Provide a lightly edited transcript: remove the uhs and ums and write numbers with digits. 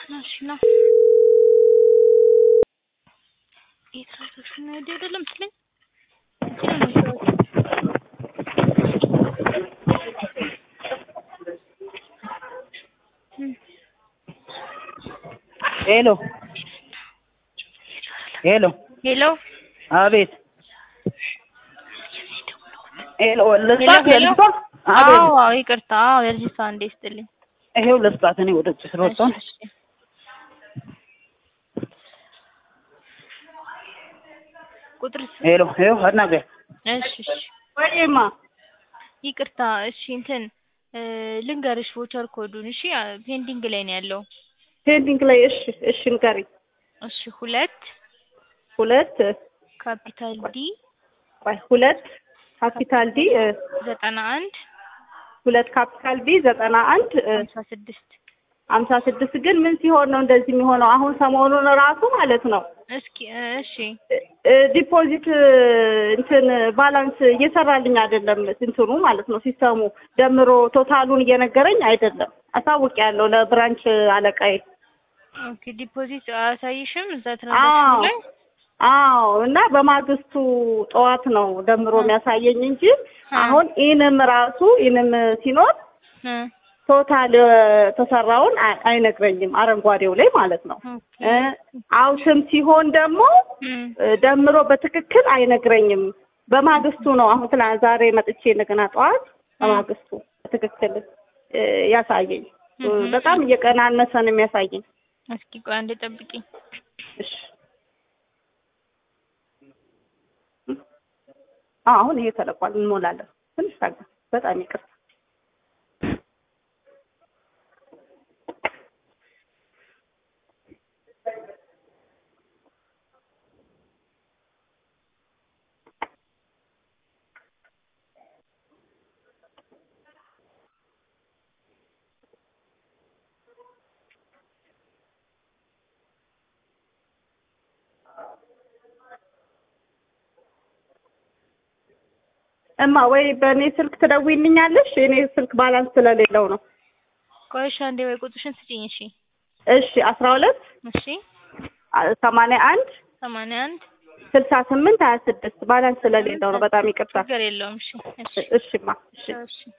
ماشي نا يترشنا دي አይደለም ትለኝ ሄሎ ሄሎ ሄሎ አቤት ሄሎ ለስፋት ለልጅቷ አዎ ይቅርታ ለልጅቷ እንዴ ይስጥልኝ ይሄው ለስፋት እኔ ወደ ስለወጣሁ ቁጥር ሄሎ ሄሎ አናገ እሺ ወይማ ይቅርታ እሺ እንትን ልንገርሽ ቮቸር ኮዱን እሺ ፔንዲንግ ላይ ነው ያለው ፔንዲንግ ላይ እሺ ንገሪ እሺ 2 ካፒታል ዲ 2 ካፒታል ዲ 91 2 ካፒታል ዲ 91 56 ግን ምን ሲሆን ነው እንደዚህ የሚሆነው አሁን ሰሞኑን ራሱ ማለት ነው እስኪ እሺ ዲፖዚት እንትን ባላንስ እየሰራልኝ አይደለም እንትኑ ማለት ነው ሲስተሙ ደምሮ ቶታሉን እየነገረኝ አይደለም አሳውቂያለሁ ለብራንች አለቃዬ ኦኬ ዲፖዚት አሳይሽም እዛ ትራንዛክሽን ላይ አዎ እና በማግስቱ ጠዋት ነው ደምሮ የሚያሳየኝ እንጂ አሁን ኢንም ሲኖር ቶታል ተሰራውን አይነግረኝም አረንጓዴው ላይ ማለት ነው አውትም ሲሆን ደግሞ ደምሮ በትክክል አይነግረኝም በማግስቱ ነው አሁን ዛሬ መጥቼ እንደገና ጠዋት በማግስቱ በትክክል ያሳየኝ በጣም እየቀናነሰ ነው የሚያሳየኝ እስኪ ቆይ አንዴ ጠብቂኝ እሺ አሁን ይሄ ተለቋል እንሞላለን ትንሽ ታጋ በጣም ይቅርታ እማ ወይ በኔ ስልክ ትደውይልኛለሽ እኔ ስልክ ባላንስ ስለሌለው ነው ቆይሽ አንዴ ወይ ቁጥርሽን ስጪኝ እሺ 12 እሺ 81 68 26 ባላንስ ስለሌለው ነው በጣም ይቅርታ ችግር የለውም እሺ እሺማ እሺ